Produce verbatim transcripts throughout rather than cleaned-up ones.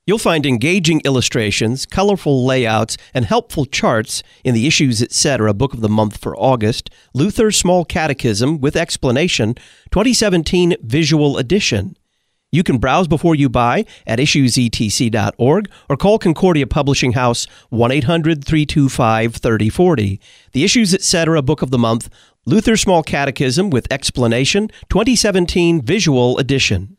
You'll find engaging illustrations, colorful layouts, and helpful charts in the Issues Etc. Book of the Month for August, Luther's Small Catechism with Explanation, twenty seventeen Visual Edition. You can browse before you buy at issues e t c dot org or call Concordia Publishing House one eight hundred, three two five, three oh four oh. The Issues Etc. Book of the Month, Luther's Small Catechism with Explanation, twenty seventeen Visual Edition.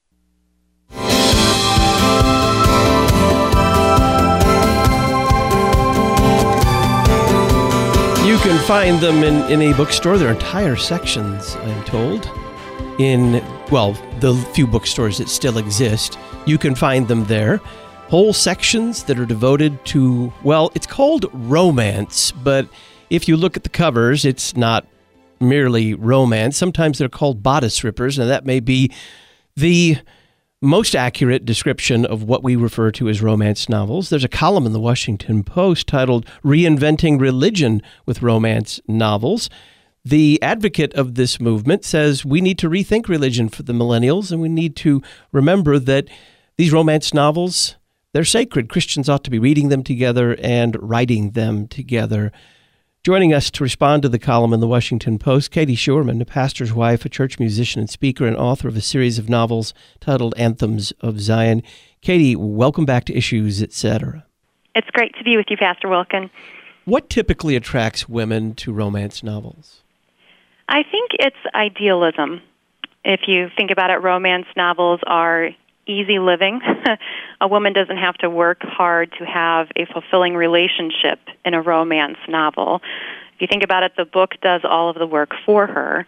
You can find them in, in a bookstore. There are entire sections, I'm told, in, well, the few bookstores that still exist. You can find them there. Whole sections that are devoted to, well, it's called romance, but if you look at the covers, it's not merely romance. Sometimes they're called bodice rippers, and that may be the most accurate description of what we refer to as romance novels. There's a column in the Washington Post titled Reinventing Religion with Romance Novels. The advocate of this movement says we need to rethink religion for the millennials, and we need to remember that these romance novels, they're sacred. Christians ought to be reading them together and writing them together. Joining us to respond to the column in the Washington Post, Katie Shurman, a pastor's wife, a church musician and speaker, and author of a series of novels titled Anthems of Zion. Katie, welcome back to Issues Etc. It's great to be with you, Pastor Wilkin. What typically attracts women to romance novels? I think it's idealism. If you think about it, romance novels are easy living. A woman doesn't have to work hard to have a fulfilling relationship in a romance novel. If you think about it, the book does all of the work for her.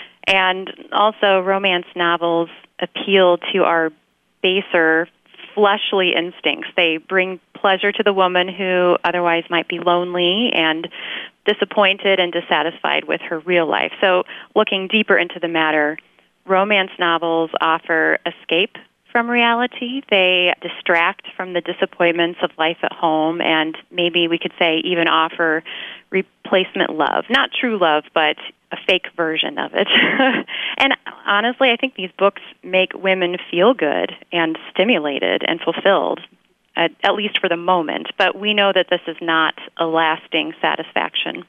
And also, romance novels appeal to our baser, fleshly instincts. They bring pleasure to the woman who otherwise might be lonely and disappointed and dissatisfied with her real life. So, looking deeper into the matter, romance novels offer escape from reality. They distract from the disappointments of life at home, and maybe we could say even offer replacement love. Not true love, but a fake version of it. And honestly, I think these books make women feel good and stimulated and fulfilled, at, at least for the moment. But we know that this is not a lasting satisfaction.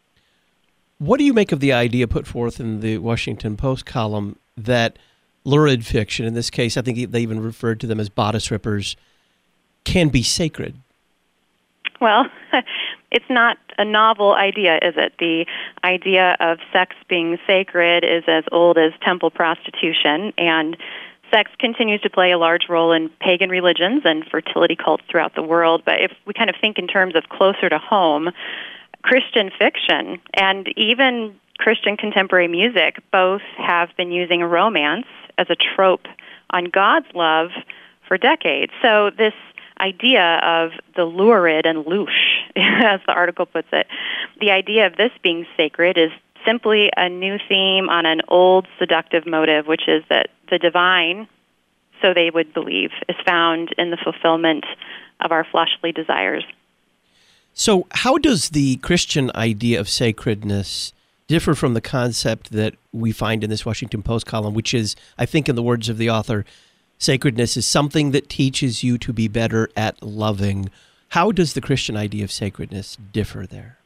What do you make of the idea put forth in the Washington Post column that lurid fiction, in this case, I think they even referred to them as bodice rippers, can be sacred? Well, it's not a novel idea, is it? The idea of sex being sacred is as old as temple prostitution, and sex continues to play a large role in pagan religions and fertility cults throughout the world. But if we kind of think in terms of closer to home, Christian fiction and even Christian contemporary music both have been using romance as a trope on God's love for decades. So this idea of the lurid and louche, as the article puts it, the idea of this being sacred is simply a new theme on an old seductive motive, which is that the divine, so they would believe, is found in the fulfillment of our fleshly desires. So how does the Christian idea of sacredness differ from the concept that we find in this Washington Post column, which is, I think in the words of the author, sacredness is something that teaches you to be better at loving? How does the Christian idea of sacredness differ there?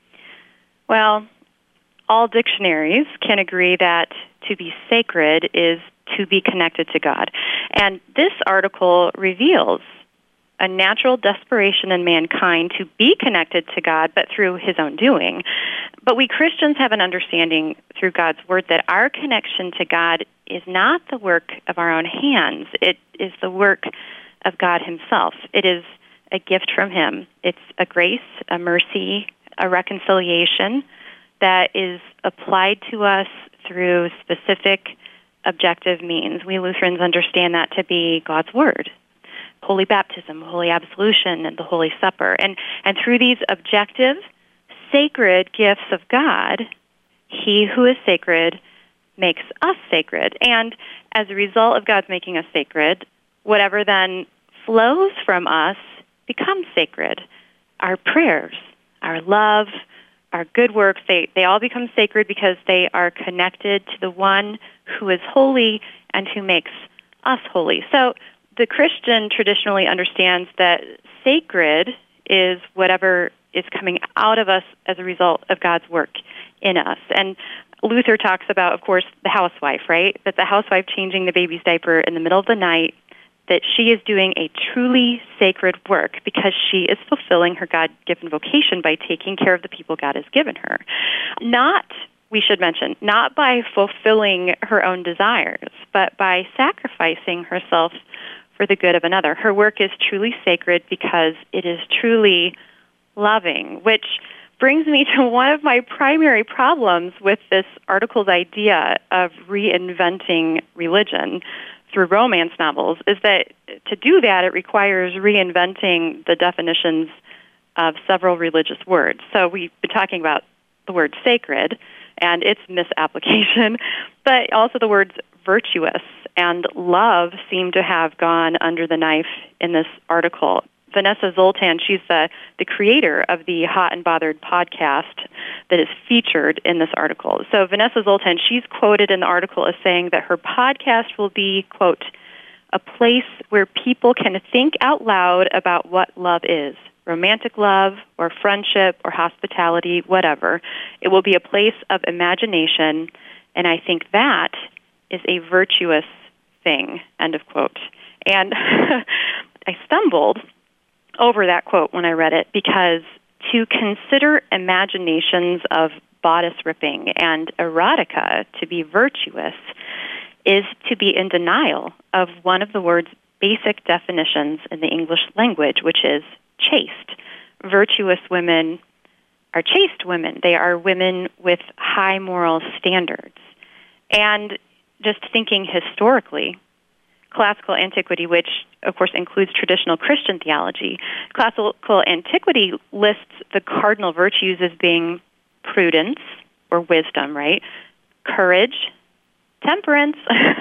Well, all dictionaries can agree that to be sacred is to be connected to God. And this article reveals a natural desperation in mankind to be connected to God, but through his own doing. But we Christians have an understanding through God's word that our connection to God is not the work of our own hands. It is the work of God himself. It is a gift from him. It's a grace, a mercy, a reconciliation that is applied to us through specific objective means. We Lutherans understand that to be God's word. Holy baptism, holy absolution, and the Holy Supper. And and through these objective, sacred gifts of God, he who is sacred makes us sacred. And as a result of God's making us sacred, whatever then flows from us becomes sacred. Our prayers, our love, our good works, they, they all become sacred because they are connected to the one who is holy and who makes us holy. So the Christian traditionally understands that sacred is whatever is coming out of us as a result of God's work in us. And Luther talks about, of course, the housewife, right? That the housewife changing the baby's diaper in the middle of the night, that she is doing a truly sacred work because she is fulfilling her God-given vocation by taking care of the people God has given her. Not, we should mention, not by fulfilling her own desires, but by sacrificing herself for the good of another. Her work is truly sacred because it is truly loving, which brings me to one of my primary problems with this article's idea of reinventing religion through romance novels, is that to do that, it requires reinventing the definitions of several religious words. So we've been talking about the word sacred and its misapplication, but also the words virtuous and love seem to have gone under the knife in this article. Vanessa Zoltan, she's the, the creator of the Hot and Bothered podcast that is featured in this article. So Vanessa Zoltan, she's quoted in the article as saying that her podcast will be, quote, a place where people can think out loud about what love is, romantic love or friendship or hospitality, whatever. It will be a place of imagination, and I think that is a virtuous thing, end of quote. And I stumbled over that quote when I read it, because to consider imaginations of bodice ripping and erotica to be virtuous is to be in denial of one of the word's basic definitions in the English language, which is chaste. Virtuous women are chaste women. They are women with high moral standards. And just thinking historically, classical antiquity, which of course includes traditional Christian theology, classical antiquity lists the cardinal virtues as being prudence or wisdom, right? Courage, temperance,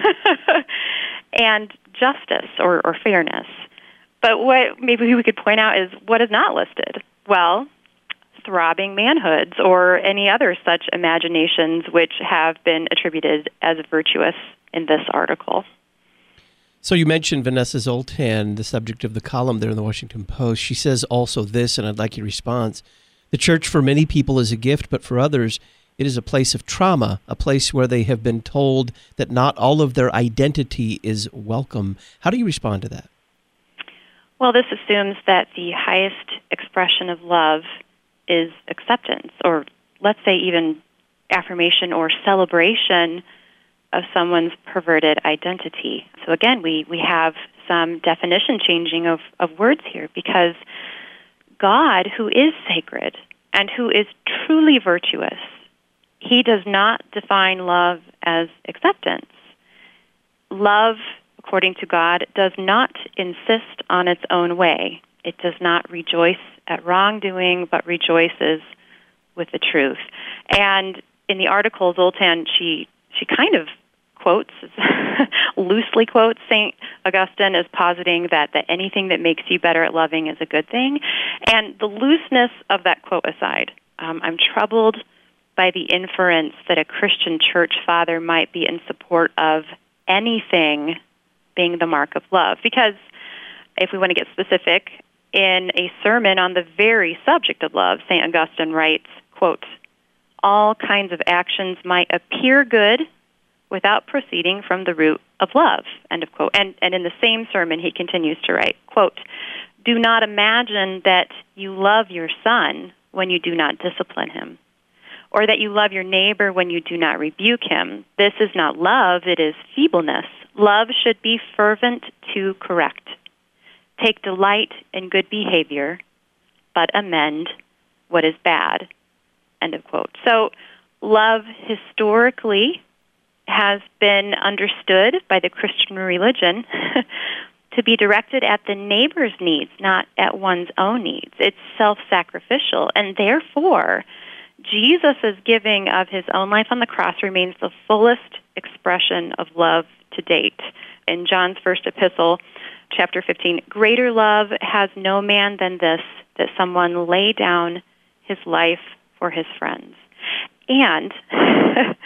and justice or, or fairness. But what maybe we could point out is what is not listed. Well, throbbing manhoods or any other such imaginations which have been attributed as virtuous in this article. So you mentioned Vanessa Zoltan, the subject of the column there in the Washington Post. She says also this, and I'd like your response. The church for many people is a gift, but for others, it is a place of trauma, a place where they have been told that not all of their identity is welcome. How do you respond to that? Well, this assumes that the highest expression of love is acceptance, or let's say even affirmation or celebration of someone's perverted identity. So again, we, we have some definition changing of, of words here, because God, who is sacred and who is truly virtuous, he does not define love as acceptance. Love, according to God, does not insist on its own way. It does not rejoice at wrongdoing, but rejoices with the truth. And in the article, Zoltan, she she kind of quotes, loosely quotes Saint Augustine as positing that, that anything that makes you better at loving is a good thing. And the looseness of that quote aside, um, I'm troubled by the inference that a Christian church father might be in support of anything being the mark of love. Because if we want to get specific, in a sermon on the very subject of love, Saint Augustine writes, quote, all kinds of actions might appear good without proceeding from the root of love, end of quote. And, and in the same sermon, he continues to write, quote, do not imagine that you love your son when you do not discipline him, or that you love your neighbor when you do not rebuke him. This is not love, it is feebleness. Love should be fervent to correct. Take delight in good behavior, but amend what is bad, end of quote. So love historically has been understood by the Christian religion to be directed at the neighbor's needs, not at one's own needs. It's self-sacrificial, and therefore Jesus' giving of his own life on the cross remains the fullest expression of love to date. In John's first epistle, chapter fifteen, greater love has no man than this, that someone lay down his life for his friends. And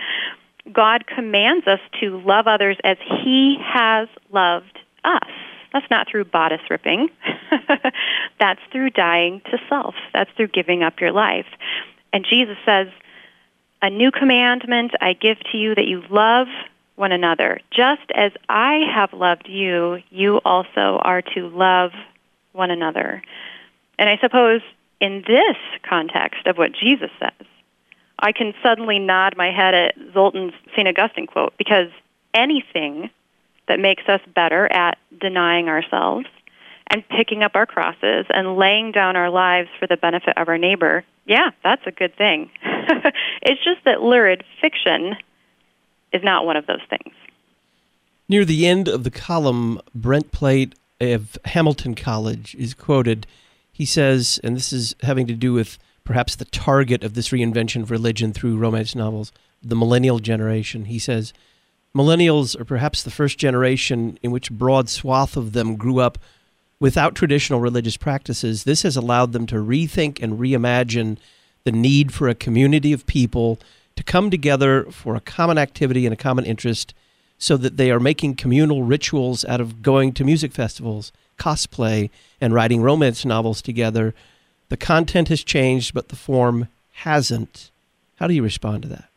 God commands us to love others as he has loved us. That's not through bodice ripping. That's through dying to self. That's through giving up your life. And Jesus says, a new commandment I give to you, that you love one another. Just as I have loved you, you also are to love one another. And I suppose in this context of what Jesus says, I can suddenly nod my head at Zoltan's Saint Augustine quote, because anything that makes us better at denying ourselves and picking up our crosses and laying down our lives for the benefit of our neighbor, yeah, that's a good thing. It's just that lurid fiction is not one of those things. Near the end of the column, Brent Plate of Hamilton College is quoted. He says, and this is having to do with perhaps the target of this reinvention of religion through romance novels, the millennial generation. He says, millennials are perhaps the first generation in which a broad swath of them grew up without traditional religious practices. This has allowed them to rethink and reimagine the need for a community of people to come together for a common activity and a common interest, so that they are making communal rituals out of going to music festivals, cosplay, and writing romance novels together. The content has changed, but the form hasn't. How do you respond to that?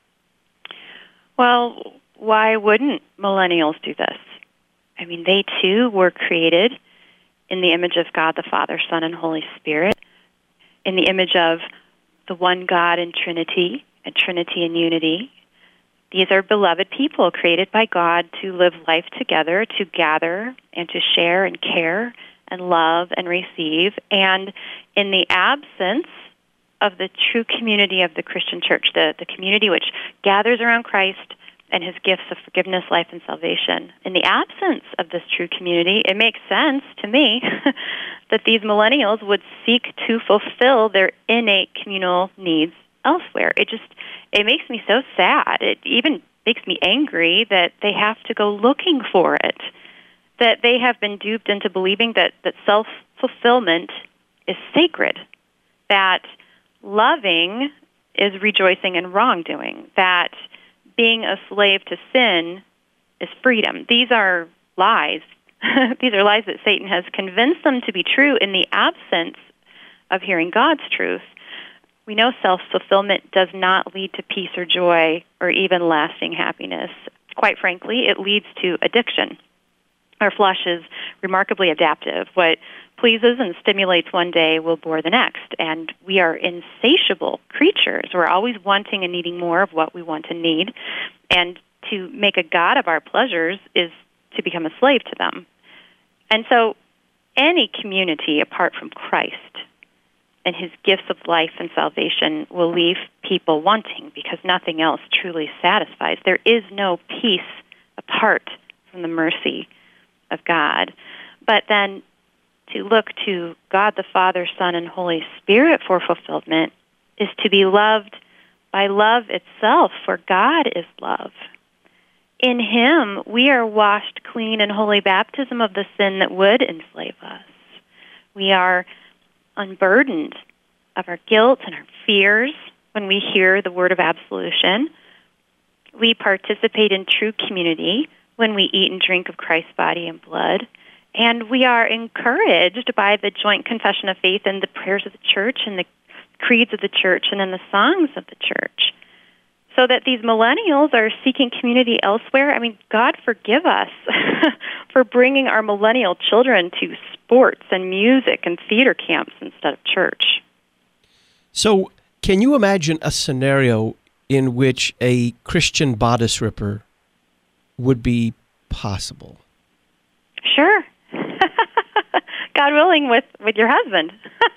Well, why wouldn't millennials do this? I mean, they too were created in the image of God the Father, Son, and Holy Spirit, in the image of the one God in Trinity, and Trinity in unity. These are beloved people created by God to live life together, to gather and to share and care and love and receive. And in the absence of the true community of the Christian church, the, the community which gathers around Christ and his gifts of forgiveness, life, and salvation, in the absence of this true community, it makes sense to me that these millennials would seek to fulfill their innate communal needs elsewhere. It just, it makes me so sad. It even makes me angry that they have to go looking for it, that they have been duped into believing that, that self-fulfillment is sacred, that loving is rejoicing in wrongdoing, that being a slave to sin is freedom. These are lies. These are lies that Satan has convinced them to be true in the absence of hearing God's truth. We know self-fulfillment does not lead to peace or joy or even lasting happiness. Quite frankly, it leads to addiction. Our flesh is remarkably adaptive. What pleases and stimulates one day will bore the next. And we are insatiable creatures. We're always wanting and needing more of what we want and need. And to make a god of our pleasures is to become a slave to them. And so any community apart from Christ and his gifts of life and salvation will leave people wanting, because nothing else truly satisfies. There is no peace apart from the mercy of God. But then to look to God the Father, Son, and Holy Spirit for fulfillment is to be loved by love itself, for God is love. In him, we are washed clean in holy baptism of the sin that would enslave us. We are unburdened of our guilt and our fears when we hear the word of absolution. We participate in true community when we eat and drink of Christ's body and blood. And we are encouraged by the joint confession of faith and the prayers of the church and the creeds of the church and in the songs of the church. So that these millennials are seeking community elsewhere. I mean, God forgive us for bringing our millennial children to sports and music and theater camps instead of church. So can you imagine a scenario in which a Christian bodice ripper would be possible? Sure. God willing, with, with your husband.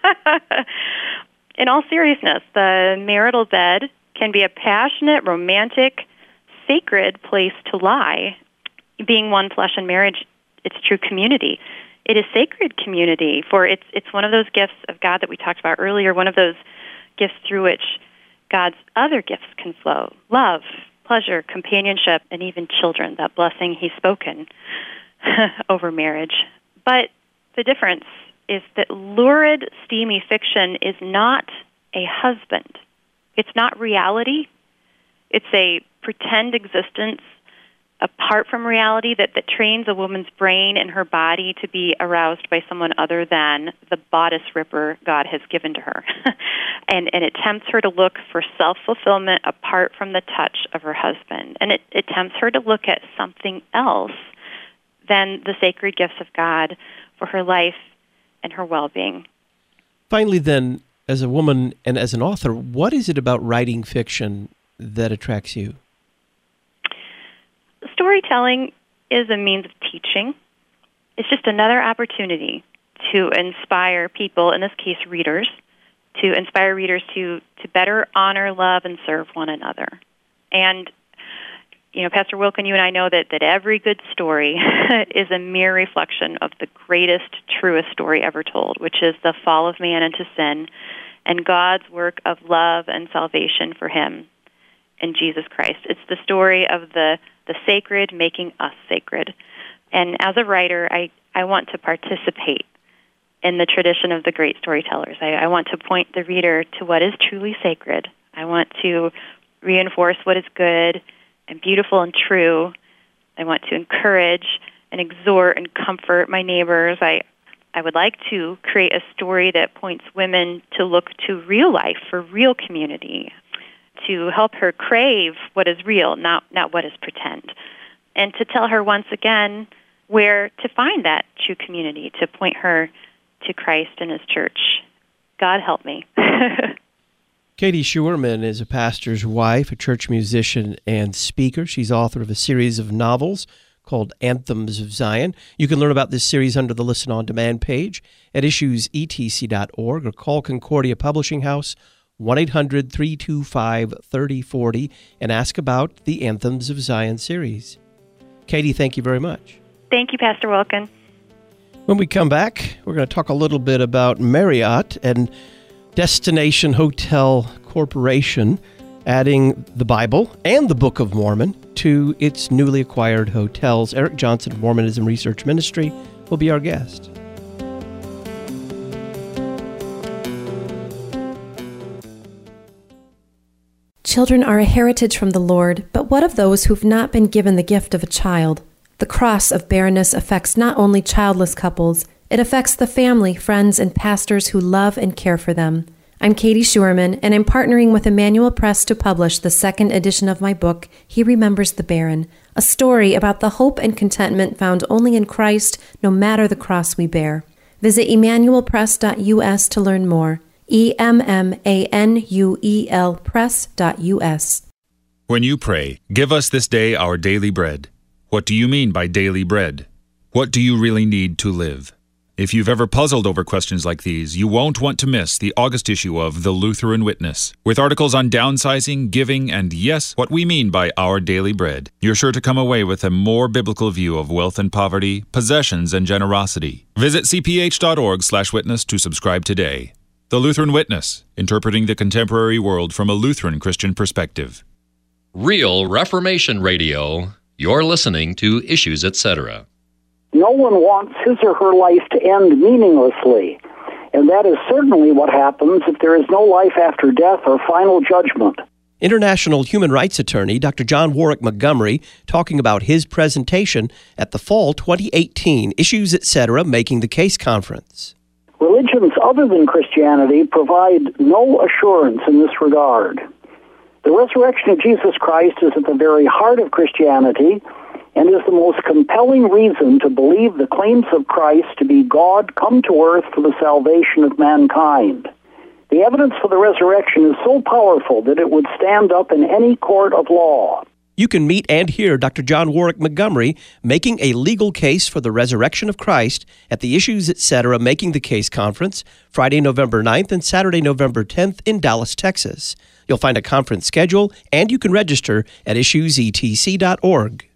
In all seriousness, the marital bed can be a passionate, romantic, sacred place to lie. Being one flesh in marriage, it's true community. It is sacred community, for it's it's one of those gifts of God that we talked about earlier, one of those gifts through which God's other gifts can flow. Love, pleasure, companionship, and even children, that blessing he's spoken over marriage. But the difference is that lurid, steamy fiction is not a husband. It's not reality. It's a pretend existence apart from reality, that, that trains a woman's brain and her body to be aroused by someone other than the bodice ripper God has given to her. and, and it tempts her to look for self-fulfillment apart from the touch of her husband. And it, it tempts her to look at something else than the sacred gifts of God for her life and her well-being. Finally, then, as a woman and as an author, what is it about writing fiction that attracts you? Storytelling is a means of teaching. It's just another opportunity to inspire people, in this case readers, to inspire readers to, to better honor, love, and serve one another. And, you know, Pastor Wilken, you and I know that, that every good story is a mere reflection of the greatest, truest story ever told, which is the fall of man into sin and God's work of love and salvation for him in Jesus Christ. It's the story of the, the sacred making us sacred. And as a writer, I, I want to participate in the tradition of the great storytellers. I, I want to point the reader to what is truly sacred. I want to reinforce what is good and beautiful and true. I want to encourage and exhort and comfort my neighbors. I I would like to create a story that points women to look to real life for real community, to help her crave what is real, not, not what is pretend, and to tell her once again where to find that true community, to point her to Christ and his church. God help me. Katie Schuerman is a pastor's wife, a church musician, and speaker. She's author of a series of novels called Anthems of Zion. You can learn about this series under the Listen On Demand page at issues e t c dot org or call Concordia Publishing House one eight hundred, three two five, three oh four oh and ask about the Anthems of Zion series. Katie, thank you very much. Thank you, Pastor Wilken. When we come back, we're going to talk a little bit about Marriott and Destination Hotel Corporation adding the Bible and the Book of Mormon to its newly acquired hotels. Eric Johnson of Mormonism Research Ministry will be our guest. Children are a heritage from the Lord, but what of those who've not been given the gift of a child? The cross of barrenness affects not only childless couples, it affects the family, friends, and pastors who love and care for them. I'm Katie Schuerman, and I'm partnering with Emmanuel Press to publish the second edition of my book, He Remembers the Barren, a story about the hope and contentment found only in Christ, no matter the cross we bear. Visit emmanuel press dot u s to learn more. E M M A N U E L press dot u s. When you pray, give us this day our daily bread. What do you mean by daily bread? What do you really need to live? If you've ever puzzled over questions like these, you won't want to miss the August issue of The Lutheran Witness. With articles on downsizing, giving, and yes, what we mean by our daily bread. You're sure to come away with a more biblical view of wealth and poverty, possessions and generosity. Visit c p h dot org slash witness to subscribe today. The Lutheran Witness, interpreting the contemporary world from a Lutheran Christian perspective. Real Reformation Radio. You're listening to Issues, et cetera. No one wants his or her life to end meaninglessly, and that is certainly what happens if there is no life after death or final judgment. International human rights attorney Doctor John Warwick Montgomery talking about his presentation at the Fall twenty eighteen Issues, et cetera. Making the Case Conference. Religions other than Christianity provide no assurance in this regard. The resurrection of Jesus Christ is at the very heart of Christianity and is the most compelling reason to believe the claims of Christ to be God come to earth for the salvation of mankind. The evidence for the resurrection is so powerful that it would stand up in any court of law. You can meet and hear Doctor John Warwick Montgomery making a legal case for the resurrection of Christ at the Issues, et cetera. Making the Case Conference, Friday, November ninth and Saturday, November tenth in Dallas, Texas. You'll find a conference schedule, and you can register at issues e t c dot org.